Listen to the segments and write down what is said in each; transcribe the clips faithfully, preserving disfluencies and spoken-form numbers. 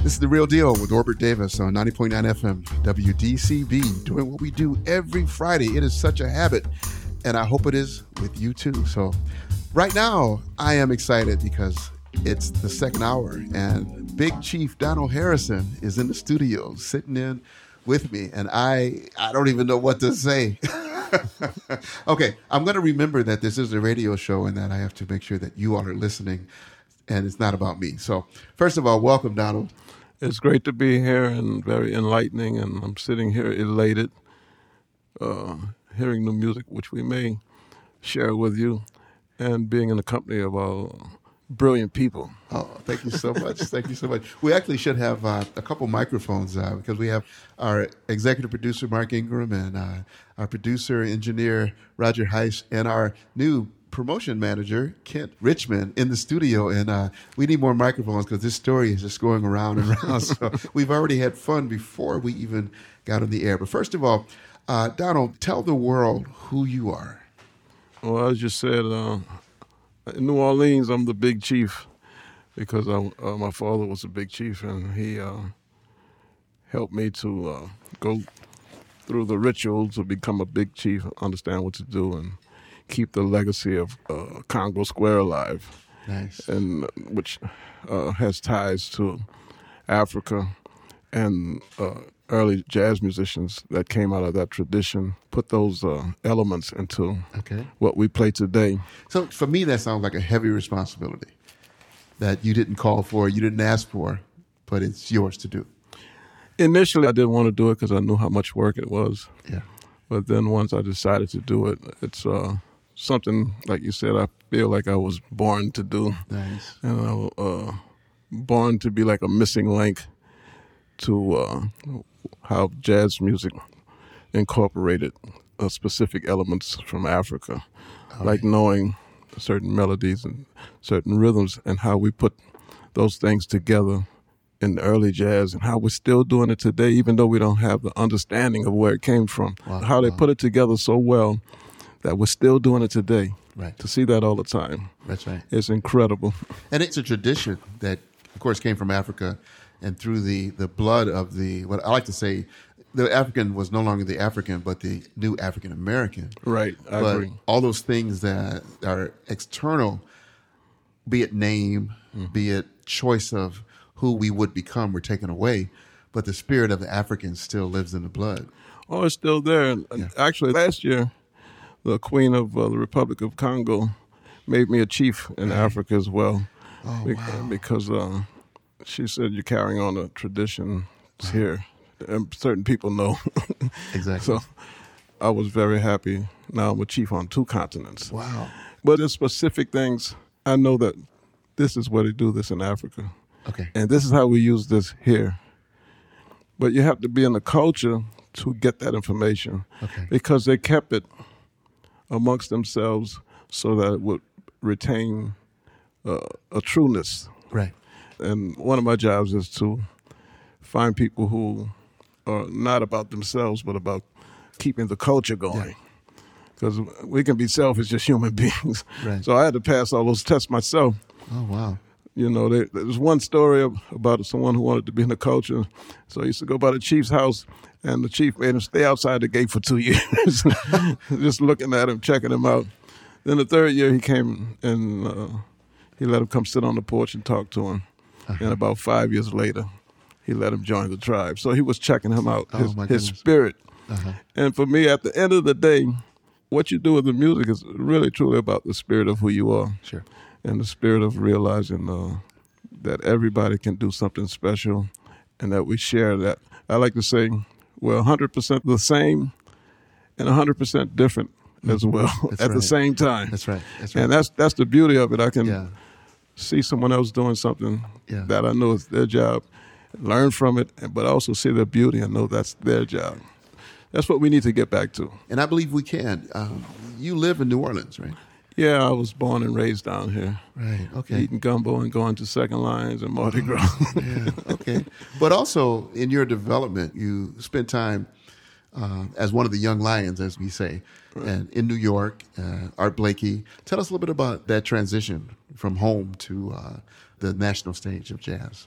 This is The Real Deal with Orbert Davis on ninety point nine F M W D C B, doing what we do every Friday. It is such a habit, and I hope it is with you too. So right now, I am excited because it's the second hour, and Big Chief Donald Harrison is in the studio sitting in with me, and I I don't even know what to say. Okay, I'm going to remember that this is a radio show and that I have to make sure that you all are listening, and it's not about me. So first of all, welcome, Donald. It's great to be here and very enlightening, and I'm sitting here elated, uh, hearing the music which we may share with you, and being in the company of our brilliant people. Oh, thank you so much. Thank you so much. We actually should have uh, a couple microphones uh, because we have our executive producer, Mark Ingram, and uh, our producer, engineer, Roger Heiss, and our new promotion manager, Kent Richmond, in the studio. And uh, we need more microphones because this story is just going around and around. So we've already had fun before we even got on the air. But first of all, uh, Donald, tell the world who you are. Well, as you said, uh, in New Orleans, I'm the big chief because I, uh, my father was a big chief, and he uh, helped me to uh, go through the rituals to become a big chief, understand what to do, and keep the legacy of uh, Congo Square alive. Nice. And which uh, has ties to Africa and uh, early jazz musicians that came out of that tradition, put those uh, elements into okay. what we play today. So for me, that sounds like a heavy responsibility that you didn't call for, you didn't ask for, but it's yours to do. Initially, I didn't want to do it because I knew how much work it was. Yeah. But then once I decided to do it, it's uh, something, like you said, I feel like I was born to do. Nice. And I was uh, born to be like a missing link to uh, how jazz music incorporated uh, specific elements from Africa, All like right. knowing certain melodies and certain rhythms and how we put those things together in the early jazz and how we're still doing it today, even though we don't have the understanding of where it came from, Wow. how they Wow. put it together so well that we're still doing it today. Right. To see that all the time. That's right. It's incredible. And it's a tradition that, of course, came from Africa and through the, the blood of the, what I like to say, the African was no longer the African, but the new African American. Right, I but agree. all those things that are external, be it name, mm-hmm. be it choice of who we would become, were taken away. But the spirit of the African still lives in the blood. Oh, it's still there. Yeah. Actually, last year, the Queen of uh, the Republic of Congo made me a chief in right. Africa as well. Oh, Be- wow. Because uh, she said you're carrying on a tradition wow. here. And certain people know. Exactly. So I was very happy. Now I'm a chief on two continents. Wow. But there's specific things. I know that this is where they do this in Africa. Okay. And this is how we use this here. But you have to be in the culture to get that information. Okay. Because they kept it amongst themselves so that it would retain uh, a trueness. Right. And one of my jobs is to find people who are not about themselves, but about keeping the culture going. Because yeah. we can be selfish as human beings. Right. So I had to pass all those tests myself. Oh, wow. You know, there, there's one story about someone who wanted to be in the culture. So he used to go by the chief's house, and the chief made him stay outside the gate for two years, just looking at him, checking him out. Then the third year he came, and uh, he let him come sit on the porch and talk to him. Uh-huh. And about five years later, he let him join the tribe. So he was checking him out, oh, his, my his spirit. Uh-huh. And for me, at the end of the day, what you do with the music is really, truly about the spirit of who you are. Sure. And the spirit of realizing uh, that everybody can do something special and that we share that. I like to say we're one hundred percent the same and one hundred percent different mm-hmm. as well that's at right. the same time. That's right. That's right. And that's that's the beauty of it. I can yeah. see someone else doing something yeah. that I know is their job, learn from it, but also see their beauty and know that's their job. That's what we need to get back to. And I believe we can. Um, you live in New Orleans, right? Yeah, I was born and raised down here. Right, okay. Eating gumbo and going to Second Lines and Mardi Gras. Yeah, okay. But also, in your development, you spent time uh, as one of the young lions, as we say, right. and in New York, uh, Art Blakey. Tell us a little bit about that transition from home to uh, the national stage of jazz.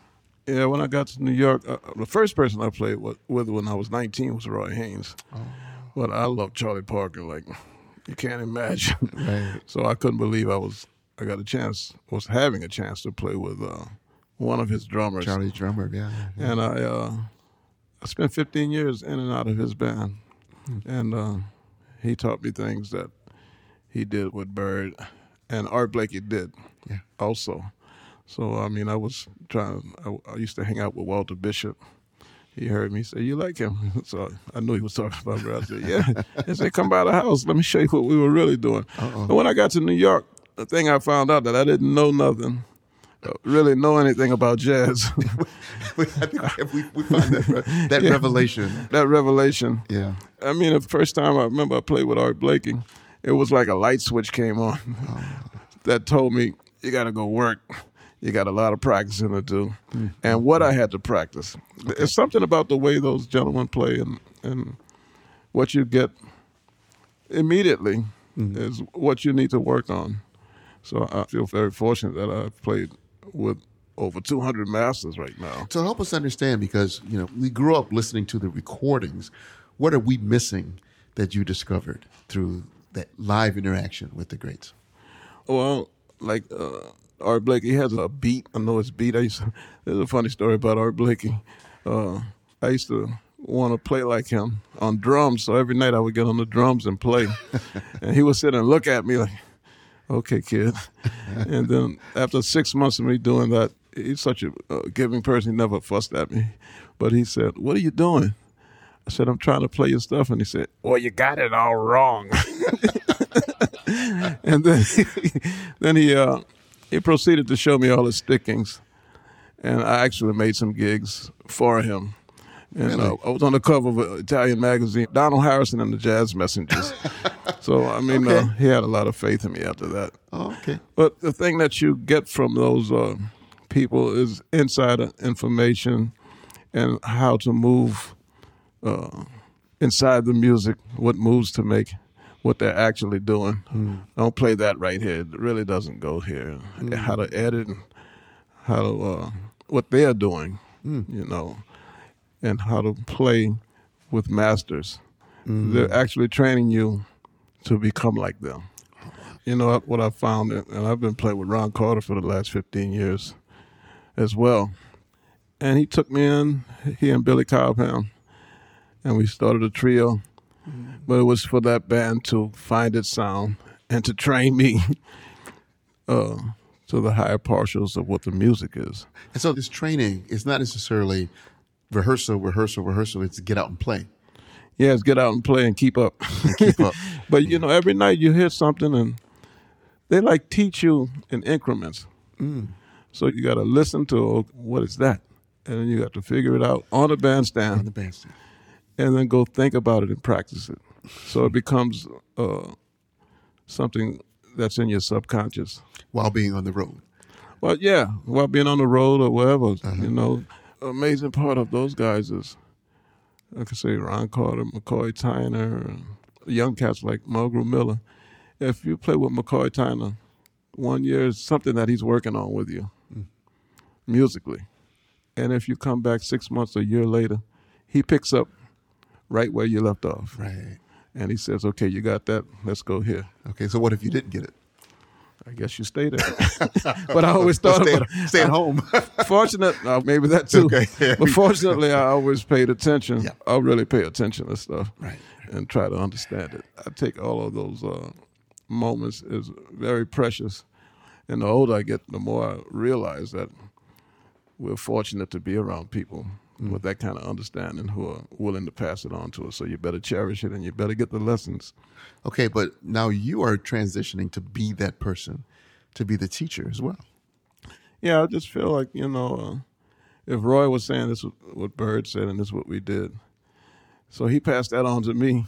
Yeah, when I got to New York, uh, the first person I played with, with when I was nineteen was Roy Haynes. Oh. But I love Charlie Parker like you can't imagine. Right. So I couldn't believe I was I got a chance, was having a chance to play with uh, one of his drummers. Charlie's drummer, yeah. yeah. And I uh, I spent fifteen years in and out of his band. Hmm. And uh, he taught me things that he did with Bird and Art Blakey did yeah. also. So, I mean, I was trying, I, I used to hang out with Walter Bishop. He heard me say, you like him? So I knew he was talking about me. I said, yeah. He said, come by the house. Let me show you what we were really doing. Uh-oh. And when I got to New York, the thing I found out that I didn't know nothing, uh, really know anything about jazz. I think we, we found that, that yeah, revelation. That revelation. Yeah. I mean, the first time I remember I played with Art Blakey, it was like a light switch came on oh. that told me, you got to go work. You got a lot of practicing to do. Mm-hmm. And what I had to practice. Okay. There's something about the way those gentlemen play and, and what you get immediately mm-hmm. is what you need to work on. So I feel very fortunate that I've played with over two hundred masters right now. So help us understand, because you know we grew up listening to the recordings. What are we missing that you discovered through that live interaction with the greats? Well, like... Uh, Art Blakey has a beat. I know it's beat. I used to, there's a funny story about Art Blakey. Uh, I used to want to play like him on drums, so every night I would get on the drums and play. And he would sit and look at me like, okay, kid. And then after six months of me doing that, he's such a uh, giving person. He never fussed at me. But he said, what are you doing? I said, I'm trying to play your stuff. And he said, well, you got it all wrong. And then, then he... Uh, He proceeded to show me all his stickings, and I actually made some gigs for him. And really? uh, I was on the cover of an Italian magazine, Donald Harrison and the Jazz Messengers. So, I mean, okay. uh, he had a lot of faith in me after that. Oh, okay. But the thing that you get from those uh, people is insider information and how to move uh, inside the music, what moves to make, what they're actually doing. Mm. Don't play that right here. It really doesn't go here. Mm. How to edit and how to, uh, what they're doing, mm. you know, and how to play with masters. Mm. They're actually training you to become like them. You know, what I found, and I've been playing with Ron Carter for the last fifteen years as well. And he took me in, he and Billy Cobham, and we started a trio. But it was for that band to find its sound and to train me uh, to the higher partials of what the music is. And so this training is not necessarily rehearsal, rehearsal, rehearsal. It's get out and play. Yeah, it's get out and play and keep up. And keep up. But, you know, every night you hear something and they, like, teach you in increments. Mm. So you got to listen to, what is that? And then you got to figure it out on the bandstand. On the bandstand. And then go think about it and practice it. So it becomes uh, something that's in your subconscious. While being on the road. Well, yeah, while being on the road or wherever. Uh-huh. You know, amazing part of those guys is, I could say Ron Carter, McCoy Tyner, young cats like Mulgrew Miller. If you play with McCoy Tyner, one year is something that he's working on with you, mm. musically. And if you come back six months or a year later, he picks up right where you left off. Right. And he says, okay, you got that. Let's go here. Okay, so what if you didn't get it? I guess you stay there. But I always thought stay, about stay at home. Fortunate, uh, maybe that too. Okay. Yeah. But fortunately, I always paid attention. Yeah. I really pay attention to stuff, right. and try to understand it. I take all of those uh, moments as very precious. And the older I get, the more I realize that we're fortunate to be around people mm. with that kind of understanding who are willing to pass it on to us. So you better cherish it and you better get the lessons. Okay, but now you are transitioning to be that person, to be the teacher as well. Yeah, I just feel like, you know, uh, if Roy was saying this is what Bird said and this is what we did, so he passed that on to me.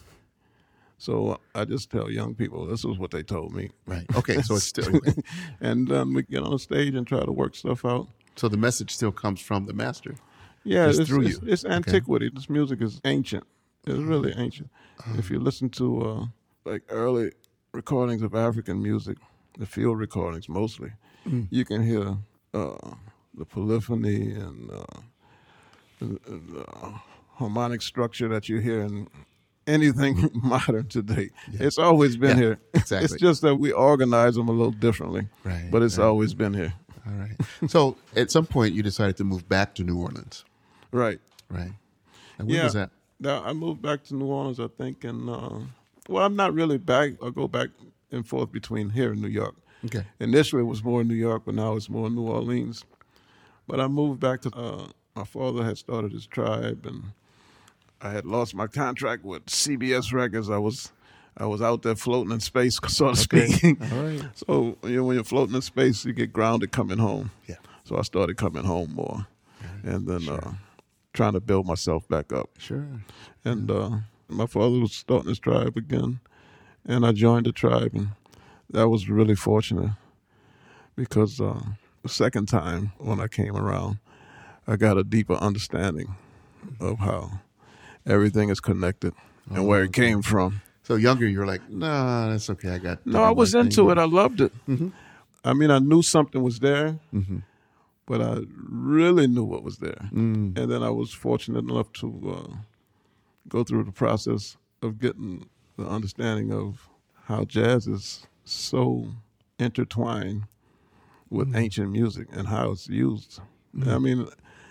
So I just tell young people, this is what they told me. Right. Okay, so it's still... And then um, we get on the stage and try to work stuff out. So the message still comes from the master. Yeah, it's, through it's, you. It's antiquity. Okay. This music is ancient. It's really ancient. Um, if you listen to uh, like early recordings of African music, the field recordings mostly, mm. you can hear uh, the polyphony and uh, the, the harmonic structure that you hear in anything modern today. Yeah. It's always been yeah, here. Exactly. It's just that we organize them a little differently, right, but it's right. always been here. All right. So at some point you decided to move back to New Orleans. Right. Right. And when yeah. was that? Now, I moved back to New Orleans, I think, and uh, well, I'm not really back. I go back and forth between here and New York. Okay. Initially, it was more in New York, but now it's more in New Orleans. But I moved back to, uh, my father had started his tribe, and I had lost my contract with C B S Records. I was I was out there floating in space, so to Okay. speak. All right. So, you know, when you're floating in space, you get grounded coming home. Yeah. So I started coming home more, Right. and then Sure. uh, trying to build myself back up. Sure. And uh, my father was starting his tribe again, and I joined the tribe, and that was really fortunate because uh, the second time when I came around, I got a deeper understanding of how everything is connected and Oh, where it okay. came from. So younger, you were like, nah, that's okay. I got. No, I was into it. I loved it. Mm-hmm. I mean, I knew something was there, Mm-hmm. but I really knew what was there. Mm. And then I was fortunate enough to uh, go through the process of getting the understanding of how jazz is so intertwined with Mm. ancient music and how it's used. Mm. I mean,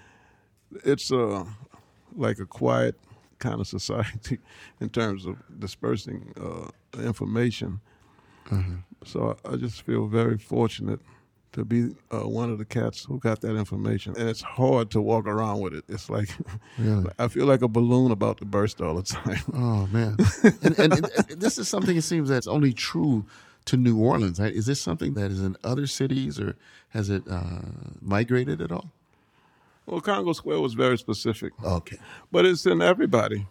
it's uh, like a quiet kind of society in terms of dispersing uh, information. Uh-huh. So I, I just feel very fortunate to be uh, one of the cats who got that information. And it's hard to walk around with it. It's like, Really? I feel like a balloon about to burst all the time. Oh man. and, and, and, and this is something it seems that's only true to New Orleans. Right? Is this something that is in other cities, or has it uh, migrated at all? Well, Congo Square was very specific, Okay. but it's in everybody.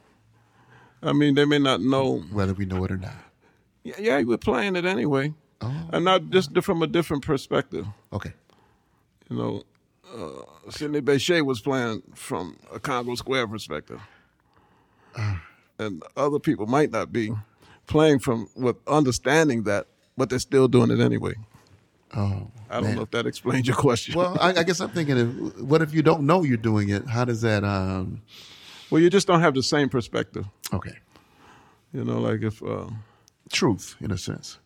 I mean, they may not know. Whether we know it or not. Yeah, yeah, we're playing it anyway. Oh. And not just from a different perspective. Okay. You know, uh, Sidney Bechet was playing from a Congo Square perspective. Uh. And other people might not be playing from with understanding that, but they're still doing it anyway. Oh. I don't man. know if that explains your question. Well, I, I guess I'm thinking, of, what if you don't know you're doing it? How does that? Um... Well, you just don't have the same perspective. Okay. You know, like if uh, Truth, in a sense.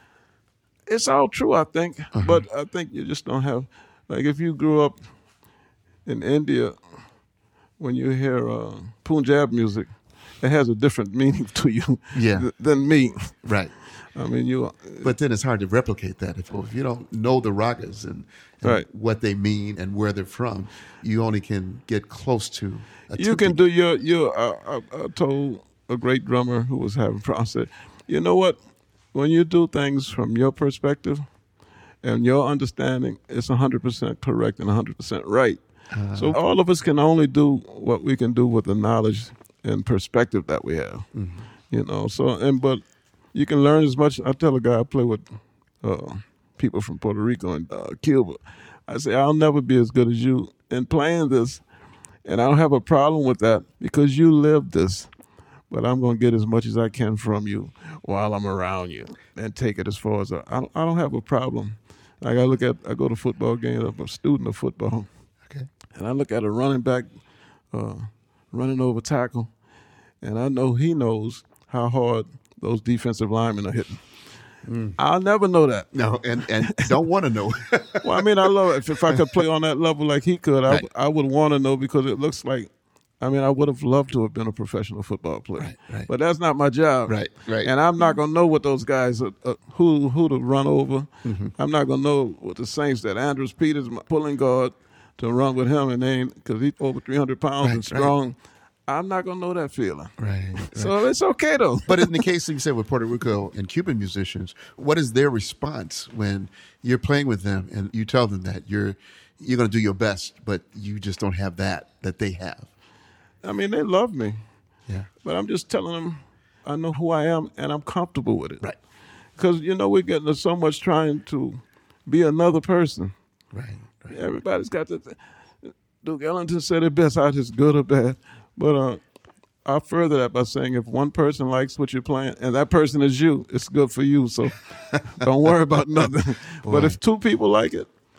it's all true, I think, Uh-huh. but I think you just don't have, like if you grew up in India, when you hear uh, Punjab music, it has a different meaning to you Yeah. th- than me. Right. I mean, you. But then it's hard to replicate that if, if you don't know the ragas and, and Right. what they mean and where they're from. You only can get close to. A You can tutti. do your your. Uh, I, I told a great drummer who was having problems, said, you know what? When you do things from your perspective and your understanding, it's one hundred percent correct and one hundred percent right. Uh, So all of us can only do what we can do with the knowledge and perspective that we have. mhm. You know. So and but you can learn as much. I tell a guy I play with uh, people from Puerto Rico and uh, Cuba. I say I'll never be as good as you in playing this. And I don't have a problem with that because you live this. But I'm going to get as much as I can from you while I'm around you and take it as far as I, I, don't, I don't have a problem. Like I look at, I go to football games, I'm a student of football. Okay. And I look at a running back uh, running over tackle, and I know he knows how hard those defensive linemen are hitting. Mm. I'll never know that. No, and, and don't want to know. Well, I mean, I love it. If, if I could play on that level like he could, I, Right. I would want to know because it looks like, I mean, I would have loved to have been a professional football player. Right, right. But that's not my job. Right, right. And I'm not going to know what those guys, are, uh, who who to run over. Mhm. I'm not going to know what the Saints that Andrews Peters, my pulling guard, to run with him and they because he's over three hundred pounds Right, and strong. I'm not going to know that feeling. Right, right. So it's okay, though. But in the case, like you said, with Puerto Rico and Cuban musicians, what is their response when you're playing with them and you tell them that you're you're going to do your best, but you just don't have that that they have? I mean, they love me. Yeah. But I'm just telling them I know who I am and I'm comfortable with it. Right. Because, you know, we're getting so much trying to be another person. Right. Right. Everybody's got to. Duke Ellington said it best, out is good or bad. But uh, I'll further that by saying if one person likes what you're playing and that person is you, it's good for you. So don't worry about nothing. But if two people like it,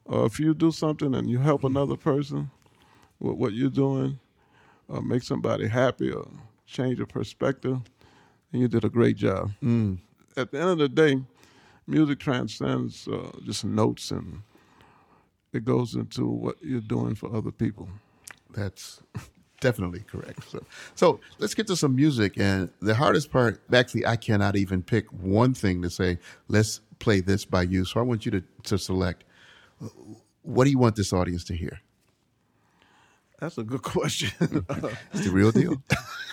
Uh, if you do something and you help another person with what you're doing, uh, make somebody happy or change a perspective, then you did a great job. Mm. At the end of the day, music transcends uh, just notes, and it goes into what you're doing for other people. That's definitely correct. So, so let's get to some music. And the hardest part, actually, I cannot even pick one thing to say, let's play this by you. So I want you to, to select, what do you want this audience to hear? That's a good question. It's the real deal.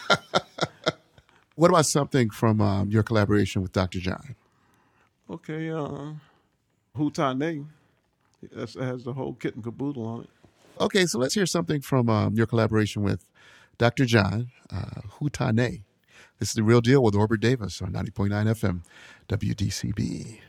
What about something from um, your collaboration with Doctor John? Okay, uh, Hutane. That has the whole kit and caboodle on it. Okay, so let's hear something from um, your collaboration with Doctor John, uh, Hutane. This is The Real Deal with Orbert Davis on ninety point nine F M, W D C B.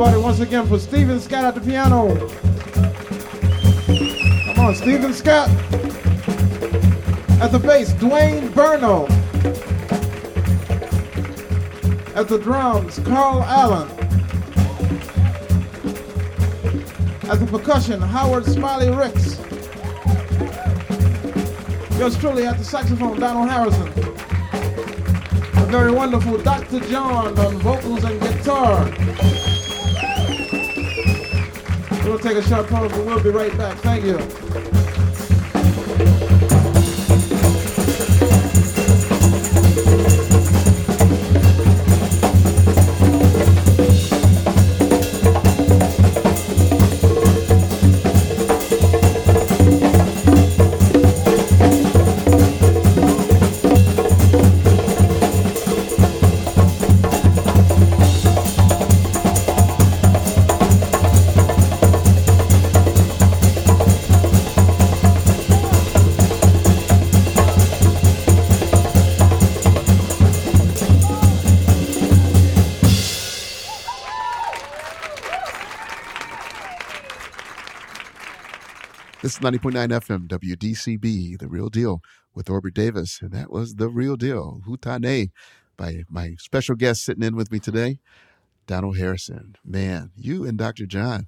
Everybody, once again, for Stephen Scott at the piano. Come on, Stephen Scott. At the bass, Dwayne Burno. At the drums, Carl Allen. At the percussion, Howard Smiley Ricks. Yours truly at the saxophone, Donald Harrison. The very wonderful Doctor John on vocals and guitar. We'll take a short pause, but we'll be right back. Thank you. This is ninety point nine F M, W D C B, The Real Deal, with Orbit Davis. And that was The Real Deal, Hutane, by my special guest sitting in with me today, Donald Harrison. Man, you and Doctor John.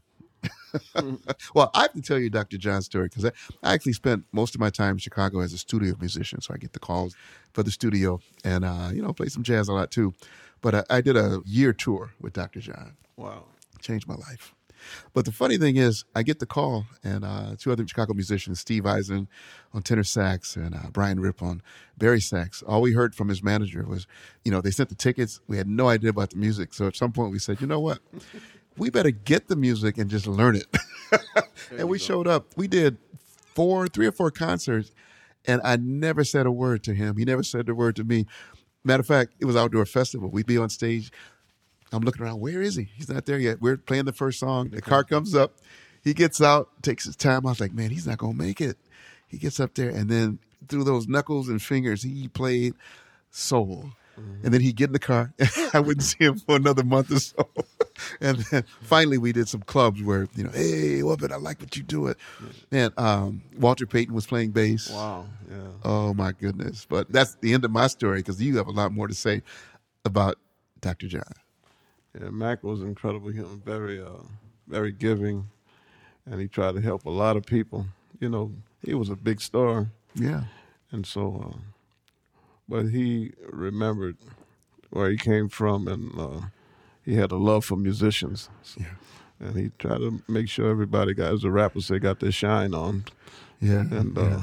Well, I have to tell you Doctor John's story because I, I actually spent most of my time in Chicago as a studio musician. So I get the calls for the studio and, uh, you know, play some jazz a lot too. But I, I did a year tour with Doctor John. Wow. Changed my life. But the funny thing is, I get the call, and uh, two other Chicago musicians, Steve Eisen on tenor sax and uh, Brian Ripp on bari sax. All we heard from his manager was, you know, they sent the tickets. We had no idea about the music. So at some point we said, you know what? We better get the music and just learn it. And we go. Showed up. We did four, three or four concerts, and I never said a word to him. He never said a word to me. Matter of fact, it was Outdoor Festival. We'd be on stage. I'm looking around. Where is he? He's not there yet. We're playing the first song. The car comes up. He gets out, takes his time. I was like, man, he's not going to make it. He gets up there, and then through those knuckles and fingers, he played Soul. Mm-hmm. And then he'd get in the car. I wouldn't see him for another month or so. And then finally we did some clubs where, you know, hey, Orbit, I like what you do it. Man, um, Walter Payton was playing bass. Wow, yeah. Oh, my goodness. But that's the end of my story because you have a lot more to say about Doctor John. Yeah, Mac was incredible. He was very, uh, very giving, and he tried to help a lot of people. You know, he was a big star. Yeah. And so, uh, but he remembered where he came from, and uh, he had a love for musicians. Yeah. And he tried to make sure everybody got, as a rapper say, got their shine on. Yeah. And uh, yeah.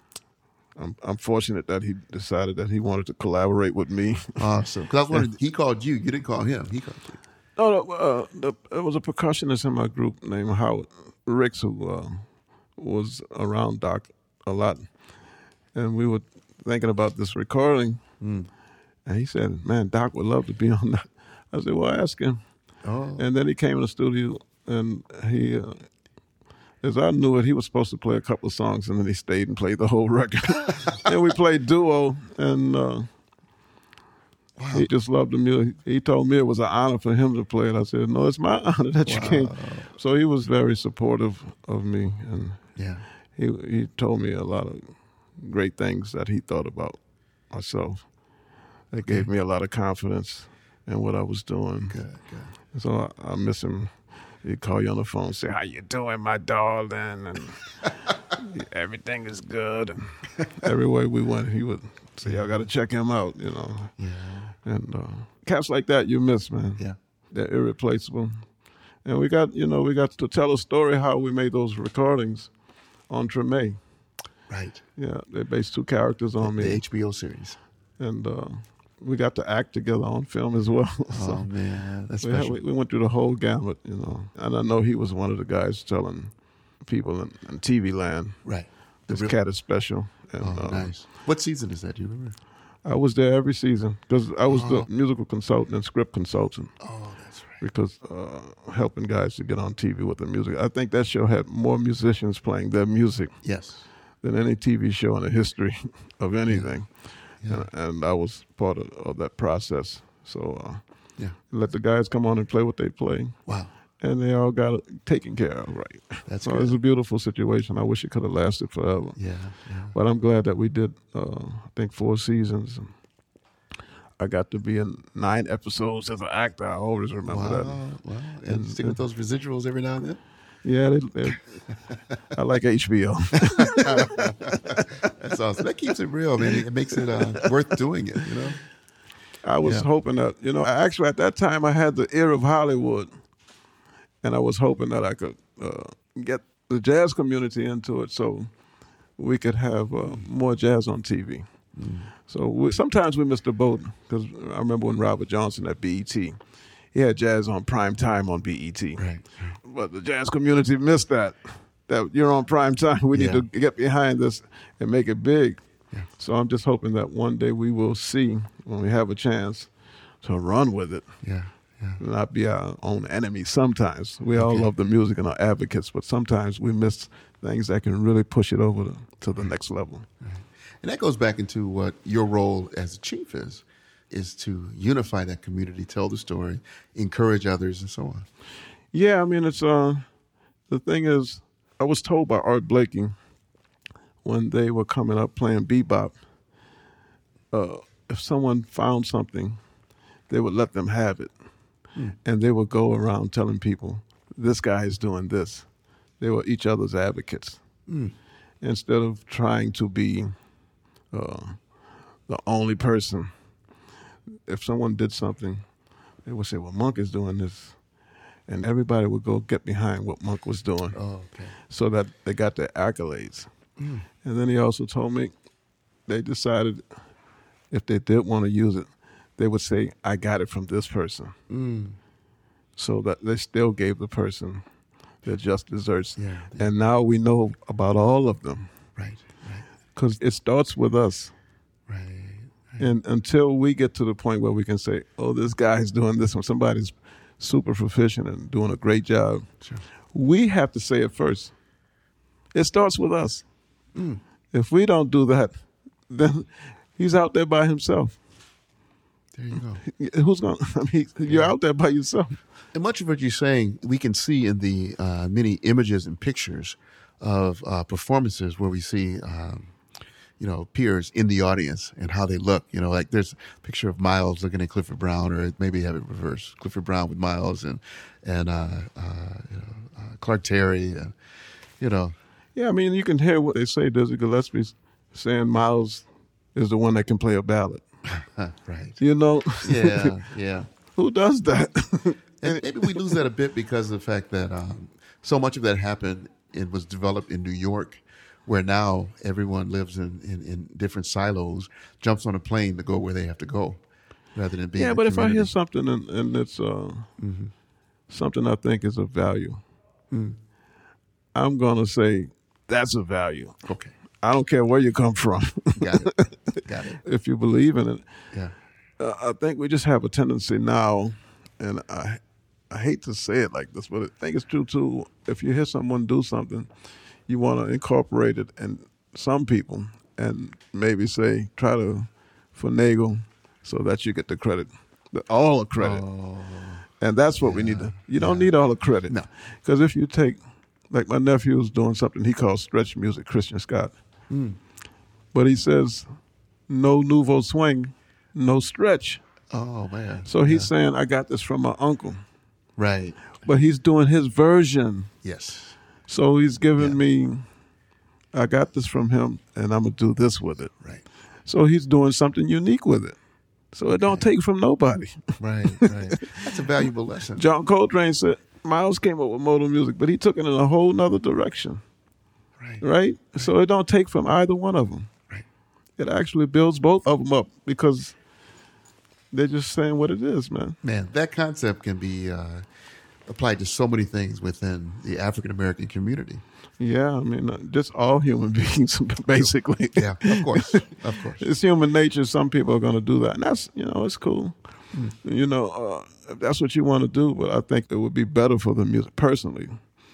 I'm, I'm fortunate that he decided that he wanted to collaborate with me. Awesome. Because I was wondering, he called you. You didn't call him. He called you. No, uh, the, there was a percussionist in my group named Howard Ricks who uh, was around Doc a lot. And we were thinking about this recording. Mm. And he said, man, Doc would love to be on that. I said, well, ask him. Oh. And then he came in the studio, and he... Uh, As I knew it, he was supposed to play a couple of songs, and then he stayed and played the whole record. And we played duo, and uh, wow. He just loved the music. He told me it was an honor for him to play it. I said, no, it's my honor that you wow. came. So he was very supportive of me, and yeah. he he told me a lot of great things that he thought about myself. That gave me a lot of confidence in what I was doing. Good, good. And so I, I miss him. He'd call you on the phone, say, how you doing, my darling? And everything is good. And everywhere we went, he would say, y'all got to check him out, you know. Yeah. And uh, cats like that you miss, man. Yeah. They're irreplaceable. And we got, you know, we got to tell a story how we made those recordings on Treme. Right. Yeah, they based two characters on the, me. The H B O series. And uh, we got to act together on film as well. So oh, man, that's we, special. had, we, we went through the whole gamut, you know. And I know he was one of the guys telling people in, in T V land, right, this real... cat is special. And, oh, uh, nice. What season is that? Do you remember? I was there every season because I was oh. the musical consultant and script consultant. Oh, that's right. Because uh, helping guys to get on T V with their music. I think that show had more musicians playing their music yes. than any T V show in the history of anything. Yeah. Yeah. And, and I was part of, of that process. So uh, yeah. let the guys come on and play what they play. Wow. and they all got it taken care of right. That's so good. It was a beautiful situation. I wish it could have lasted forever. Yeah, yeah. But I'm glad that we did, uh, I think, four seasons. And I got to be in nine episodes as an actor. I always remember Wow, that. wow. And, And- you stick with those residuals every now and then? Yeah, they, they, I like H B O. That's awesome. That keeps it real, man. It makes it uh, worth doing it, you know? I was Yeah. hoping that, you know, actually at that time I had the ear of Hollywood, and I was hoping that I could uh, get the jazz community into it so we could have uh, more jazz on T V. Mm. So we, sometimes we missed the boat, because I remember when Robert Johnson at B E T, he had jazz on prime time on B E T. Right. But the jazz community missed that, that you're on prime time. We need Yeah. to get behind this and make it big. Yeah. So I'm just hoping that one day we will see, when we have a chance, to run with it, Yeah, yeah. not be our own enemy sometimes. We all Okay. love the music and are advocates, but sometimes we miss things that can really push it over to, to the next level. And that goes back into what your role as a chief is, is to unify that community, tell the story, encourage others, and so on. Yeah, I mean, it's uh, the thing is, I was told by Art Blakey when they were coming up playing bebop, uh, if someone found something, they would let them have it. Hmm. And they would go around telling people, this guy is doing this. They were each other's advocates. Mm. Instead of trying to be uh, the only person. If someone did something, they would say, well, Monk is doing this. And everybody would go get behind what Monk was doing, Oh, okay. so that they got their accolades. Mm. And then he also told me they decided if they did want to use it, they would say, I got it from this person. Mm. So that they still gave the person their just desserts. Yeah. And now we know about all of them, Right, right, because it starts with us. right. And until we get to the point where we can say, oh, this guy's doing this, when somebody's super proficient and doing a great job, Sure. we have to say it first. It starts with us. Mm. If we don't do that, then he's out there by himself. There you go. Who's going to, I mean, you're out there by yourself. And much of what you're saying, we can see in the uh, many images and pictures of uh, performances where we see, um, you know, peers in the audience and how they look. You know, like there's a picture of Miles looking at Clifford Brown, or maybe have it reversed, Clifford Brown with Miles and and uh, uh, you know, uh, Clark Terry, and you know, Yeah, I mean, you can hear what they say. Dizzy Gillespie saying Miles is the one that can play a ballad. right? You know? Yeah, yeah. Who does that? And maybe we lose that a bit because of the fact that um, so much of that happened, it was developed in New York, where now everyone lives in, in, in different silos, jumps on a plane to go where they have to go, rather than being Yeah, in but if I hear community. something and, and it's uh, Mm-hmm. something I think is of value, Mm. I'm going to say that's a value. Okay, I don't care where you come from. got it, got it. If you believe in it. Yeah, Uh, I think we just have a tendency now, and I I hate to say it like this, but I think it's true too. If you hear someone do something, you want to incorporate it in some people and maybe say, try to finagle so that you get the credit, the, all the credit. Oh, And that's what we need to, you don't need all the credit. No. Because if you take, like my nephew's doing something he calls stretch music, Christian Scott. Mm. But he says, no nouveau swing, no stretch. oh man. So he's Yeah. saying, I got this from my uncle. right. But he's doing his version. Yes. So he's giving Yeah. me, I got this from him, and I'm going to do this with it. Right. So he's doing something unique with it. So it don't take from nobody. Right. Right. That's a valuable lesson. John Coltrane said, Miles came up with modal music, but he took it in a whole nother direction, Right. right? So it don't take from either one of them. Right. It actually builds both of them up because they're just saying what it is, man. Man, that concept can be uh, applied to so many things within the African American community. Yeah, I mean, uh, just all human beings, basically. Yeah, of course, of course. It's human nature. Some people are going to do that, and that's, you know, it's cool. Mm. You know, uh, if that's what you want to do, but I think it would be better for the music, personally,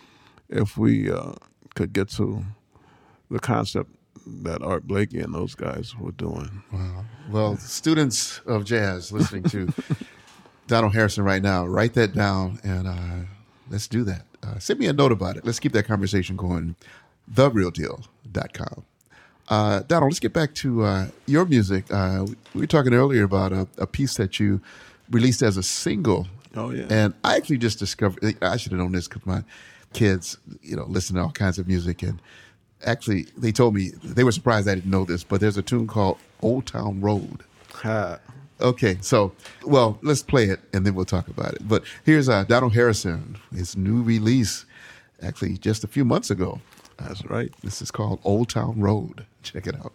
if we uh, could get to the concept that Art Blakey and those guys were doing. Wow. Well, students of jazz listening to Donald Harrison right now, write that down and uh, let's do that. Uh, send me a note about it. Let's keep that conversation going. the real deal dot com. Uh, Donald, let's get back to uh, your music. Uh, we were talking earlier about a, a piece that you released as a single. Oh, yeah. And I actually just discovered, I should have known this because my kids, you know, listen to all kinds of music. And actually, they told me, they were surprised I didn't know this, but there's a tune called Old Town Road. Ha. Okay, so, well, let's play it and then we'll talk about it. But here's uh, Donald Harrison, his new release, actually just a few months ago. That's right. This is called Old Town Road. Check it out.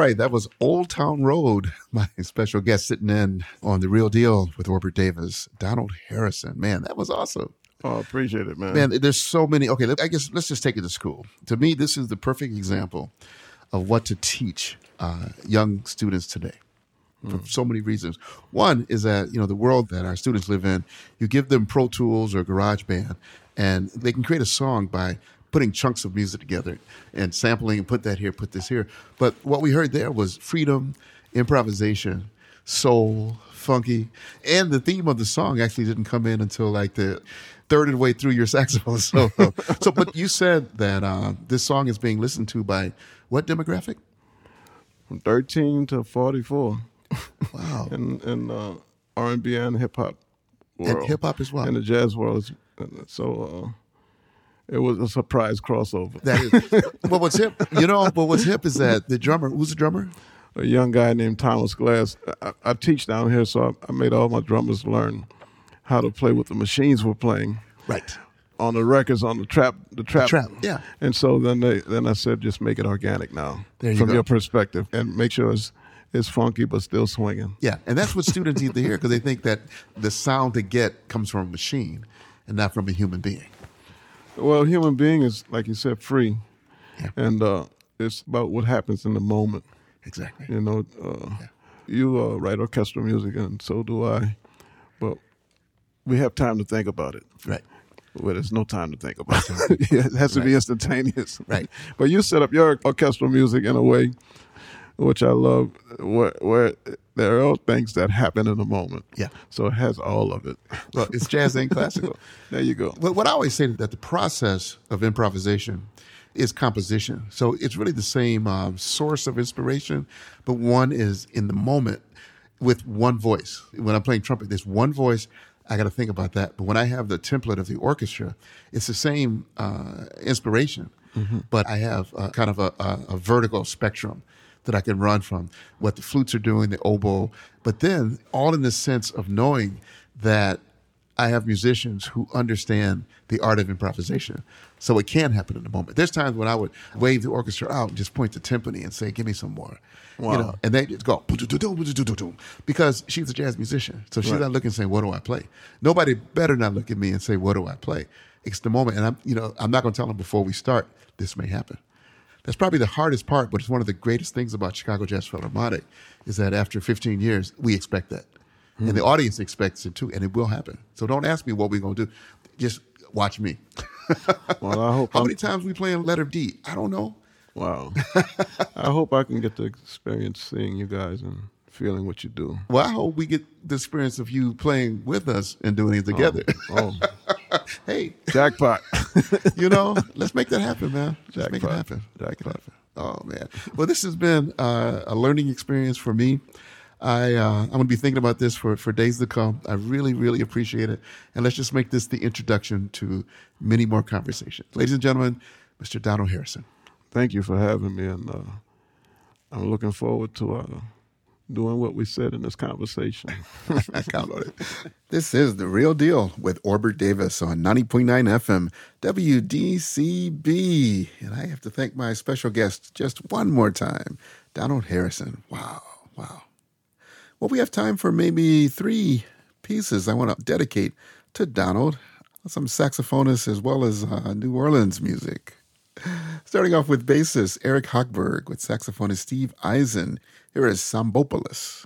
right, that was Old Town Road. My special guest sitting in on The Real Deal with Orbert Davis, Donald Harrison. Man, that was awesome. Oh, appreciate it, man. Man, there's so many. Okay, I guess let's just take it to school. To me, this is the perfect example of what to teach uh, young students today for mm. so many reasons. One is that, you know, the world that our students live in, you give them Pro Tools or GarageBand, and they can create a song by putting chunks of music together and sampling and put that here, put this here. But what we heard there was freedom, improvisation, soul, funky. And the theme of the song actually didn't come in until like the third of the way through your saxophone solo. So, but you said that uh, this song is being listened to by what demographic? From thirteen to forty-four. Wow. and and uh, R and B and hip hop world. And hip hop as well. And the jazz world. So, uh, it was a surprise crossover. That is, but what's hip, you know, but what's hip is that the drummer, who's the drummer? A young guy named Thomas Glass. I, I teach down here, so I, I made all my drummers learn how to play with the machines we're playing. Right. On the records, on the trap, the trap. The trap, yeah. And so then they, then I said, just make it organic now. There you from go. your perspective, and make sure it's it's funky but still swinging. Yeah, and that's what students need to hear because they think that the sound they get comes from a machine and not from a human being. Well, human being is, like you said, free, yeah. and uh, it's about what happens in the moment. Exactly. You know, uh, yeah. you uh, write orchestral music, and so do I, but we have time to think about it. Right. Well, there's no time to think about it. Yeah, it has to right. be instantaneous. Right. But you set up your orchestral music in a way which I love, where, where there are all things that happen in the moment. Yeah. So it has all of it. Well, it's jazz and classical. There you go. But what I always say is that the process of improvisation is composition. So it's really the same um, source of inspiration, but one is in the moment with one voice. When I'm playing trumpet, there's one voice. I got to think about that. But when I have the template of the orchestra, it's the same uh, inspiration, mm-hmm. but I have uh, kind of a, a, a vertical spectrum that I can run from, what the flutes are doing, the oboe, but then all in the sense of knowing that I have musicians who understand the art of improvisation. So it can happen in the moment. There's times when I would wave the orchestra out and just point to timpani and say, give me some more. Wow. You know, and they just go, because she's a jazz musician. So she's right. not looking and saying, what do I play? Nobody better not look at me and say, what do I play? It's the moment. And I'm, you know, I'm not going to tell them before we start, this may happen. That's probably the hardest part, but it's one of the greatest things about Chicago Jazz Philharmonic is that after fifteen years, we expect that. Mm. And the audience expects it too, and it will happen. So don't ask me what we're going to do. Just watch me. Well, I hope How I'm... many times we play in letter D? I don't know. Wow. I hope I can get to experience seeing you guys and feeling what you do. Well, I hope we get the experience of you playing with us and doing it together. Oh. oh. Hey. Jackpot. You know, let's make that happen, man. Let's Jackpot. make it happen. Jackpot. Happen. Oh, man. Well, this has been uh, a learning experience for me. I, uh, I'm going to be thinking about this for, for days to come. I really, really appreciate it. And let's just make this the introduction to many more conversations. Ladies and gentlemen, Mister Donald Harrison. Thank you for having me. And uh, I'm looking forward to uh, doing what we said in this conversation. I count on it. This is The Real Deal with Orbert Davis on ninety point nine F M W D C B. And I have to thank my special guest just one more time, Donald Harrison. Wow, wow. Well, we have time for maybe three pieces I want to dedicate to Donald, some saxophonists as well as uh, New Orleans music. Starting off with bassist Eric Hochberg with saxophonist Steve Eisen. Here is Sambopolis.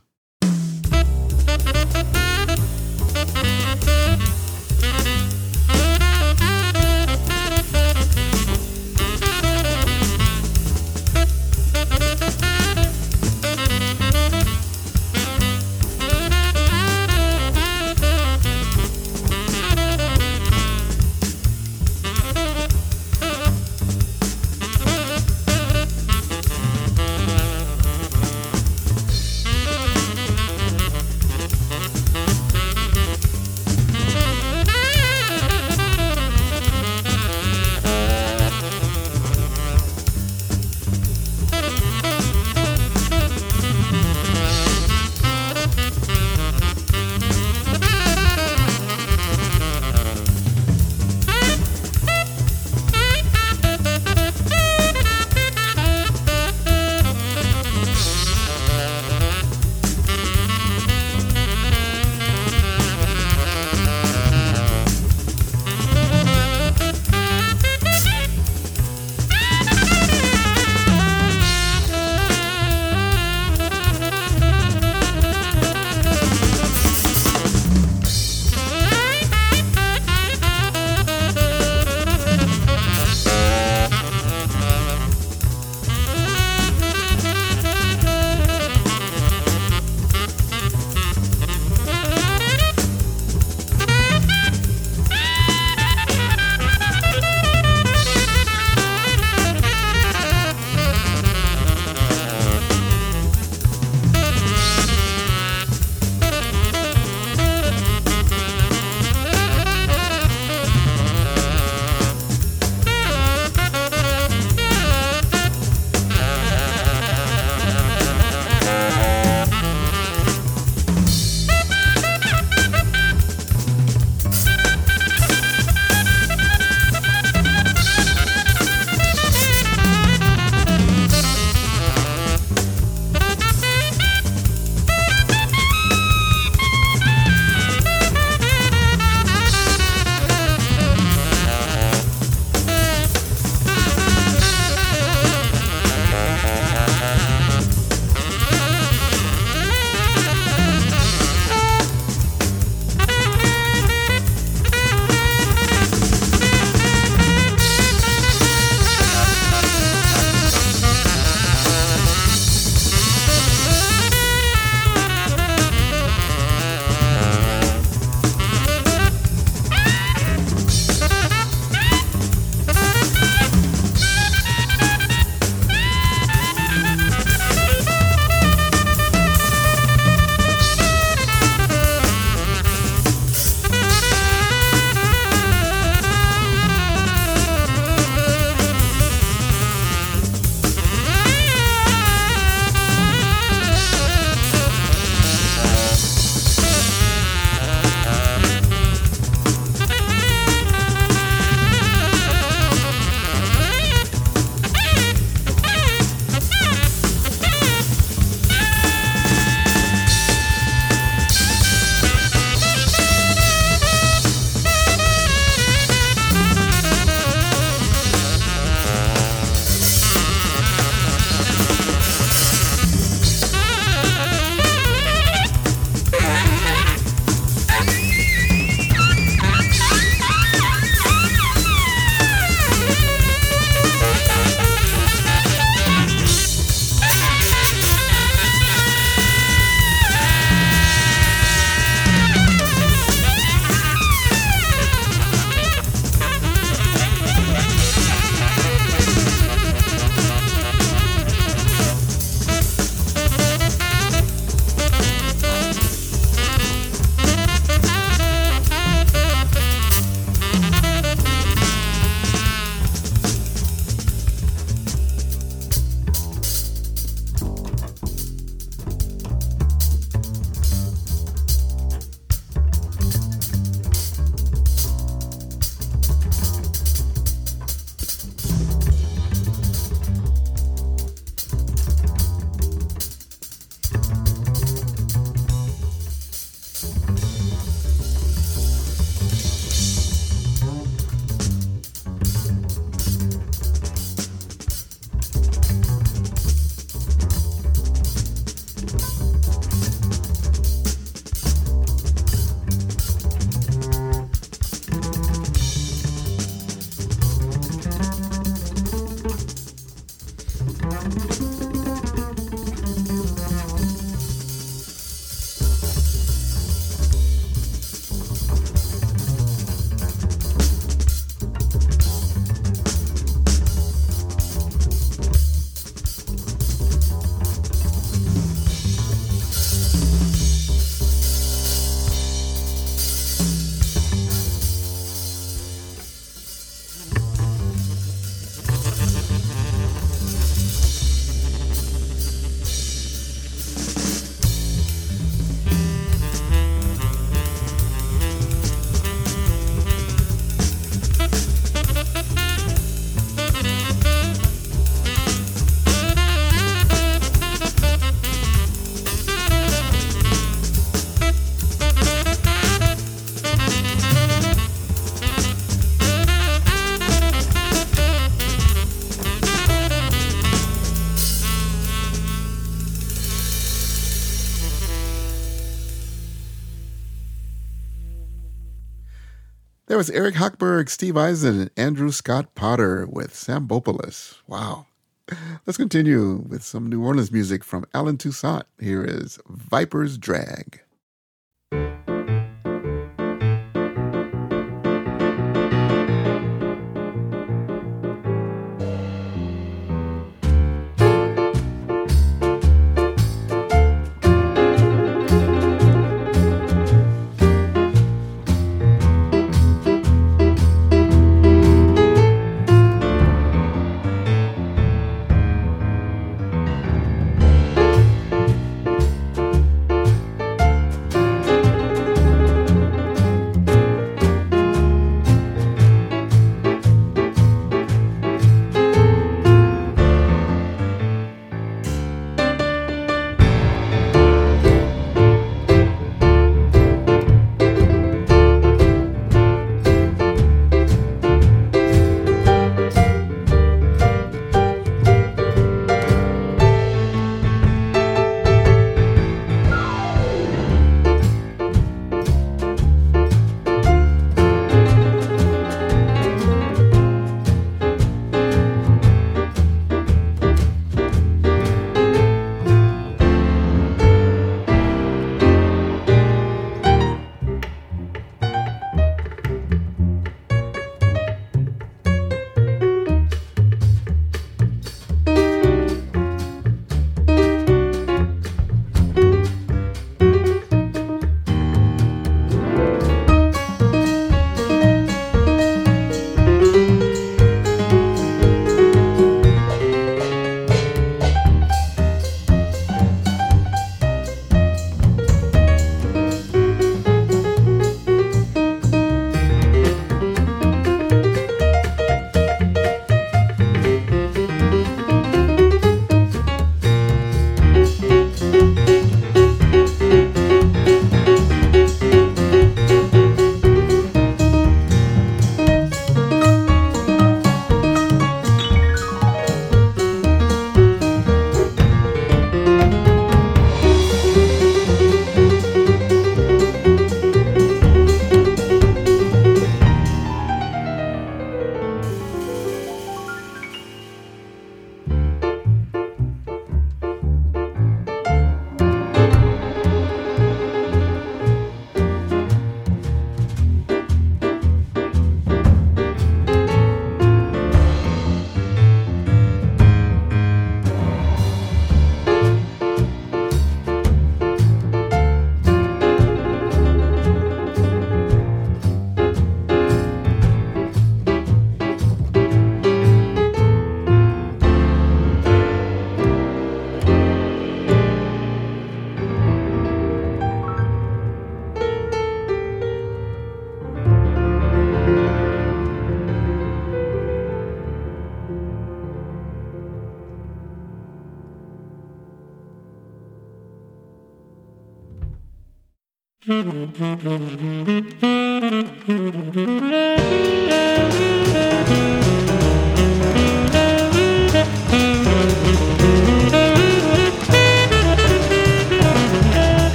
There was Eric Hochberg, Steve Eisen, and Andrew Scott Potter with Sambopolis. Wow. Let's continue with some New Orleans music from Alan Toussaint. Here is Viper's Drag.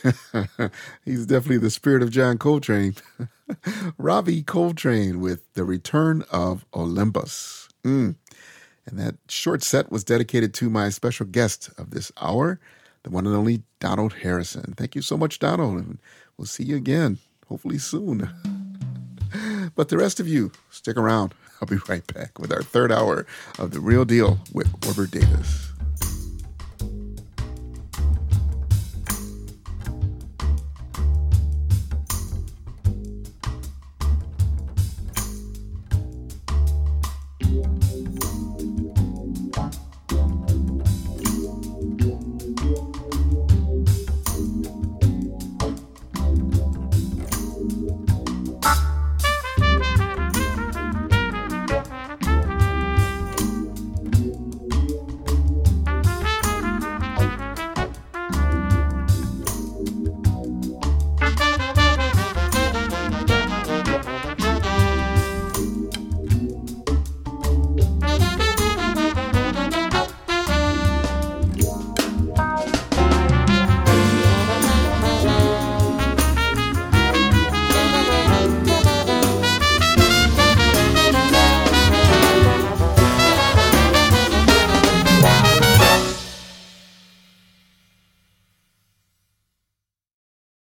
He's definitely the spirit of John Coltrane. Ravi Coltrane with The Return of Olympus. Mm. And that short set was dedicated to my special guest of this hour, the one and only Donald Harrison. Thank you so much, Donald, and we'll see you again, hopefully soon. But the rest of you, stick around. I'll be right back with our third hour of The Real Deal with Orbert Davis.